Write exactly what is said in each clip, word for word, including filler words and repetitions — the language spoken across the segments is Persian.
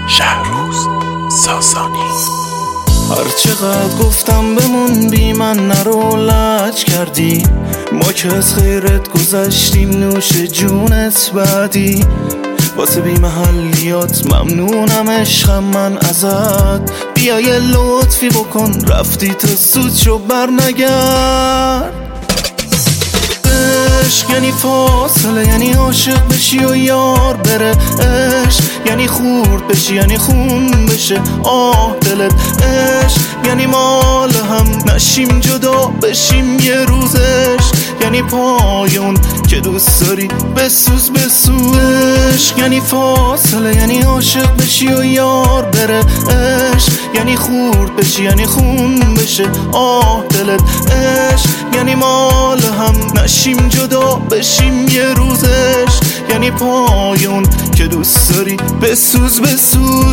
شهروز ساسانی. هر چقدر گفتم بمون بی من نرو لج کردی، ما که از خیرت گذشتیم نوش جونت بعدی. واسه بی محلیات ممنونم عشقم من ازت، بیا یه لطفی بکن رفتی تو سود شو بر نگرد. عشق یعنی فاصله، یعنی عاشق بشی و یار بره. عشق یعنی خورد بشی، یعنی خون بشه آه دلت. عشق یعنی مال هم نشیم جدا بشیم یه روزش، یعنی پایون که دوست داری بسوز بسوز. عشق یعنی فاصله، یعنی عاشق بشی و یار بره. عشق یعنی خورد بشی، یعنی خون بشه آه دلت. عشق یعنی مال هم نشیم جدا بشیم یه روزش، یعنی پایون که دوست داری بسوز بسوز.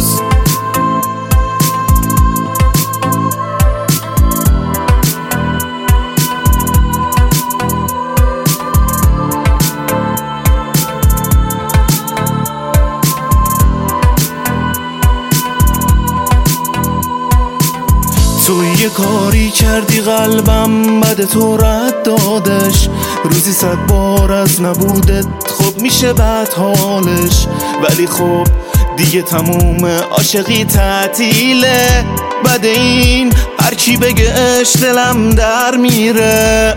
تو یه کاری کردی قلبم بد تو رد دادش، روزی صد بار از نبودت خب میشه بد حالش. ولی خب دیگه تموم عاشقی تعطیله، بعد این هر کی بگه اش دلم در میره.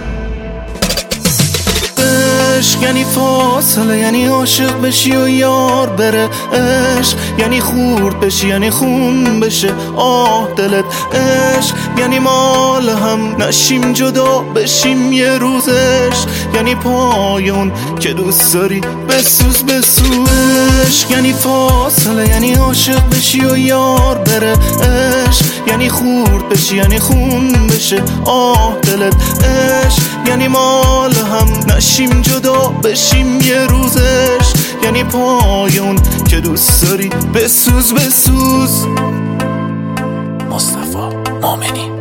عشق یعنی فاصله، یعنی عاشق بشی و یار بره. عشق یعنی خورد بشی، یعنی خون بشه آه دلت. عشق یعنی مال هم نشیم جدا بشیم یه روزش، یعنی پایون که دوست داری بسوز بسوز. عشق یعنی فاصله، یعنی عاشق بشی و یار بره. عشق یعنی خورد بشی، یعنی خون بشه آه دلت. عشق یعنی مال هم نشیم جدا بشیم یه روزش، یعنی پایون که دوست داری بسوز بسوز. مصطفی مومنی.